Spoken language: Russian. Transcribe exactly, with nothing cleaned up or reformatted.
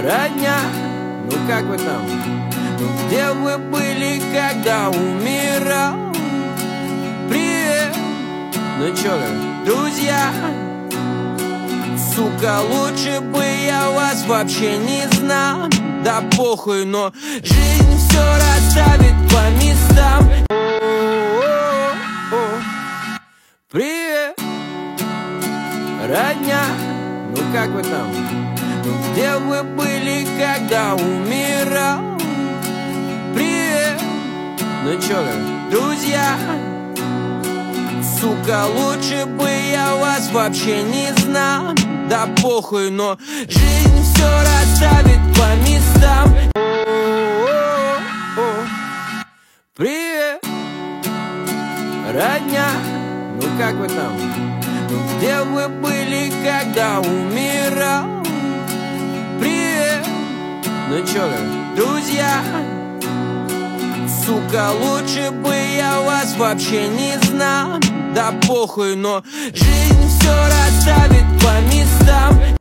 родня, ну как вы там? Где вы были, когда умирал? Привет, ну чё как, друзья? Сука, лучше бы я вас вообще не знал. Да похуй, но жизнь все расставит по местам. О-о-о-о. Привет, родня, ну как вы там? Где вы были, когда умирал? Привет, ну чё как, друзья? Сука, лучше бы я вас вообще не знал. Да похуй, но жизнь все расставит по местам. О-о-о-о. Привет, родня, ну как вы там? Где вы были, когда умирал? Привет, ну чё как, друзья? Сука, лучше бы я вас вообще не знал. Да похуй, но жизнь все расставит по местам.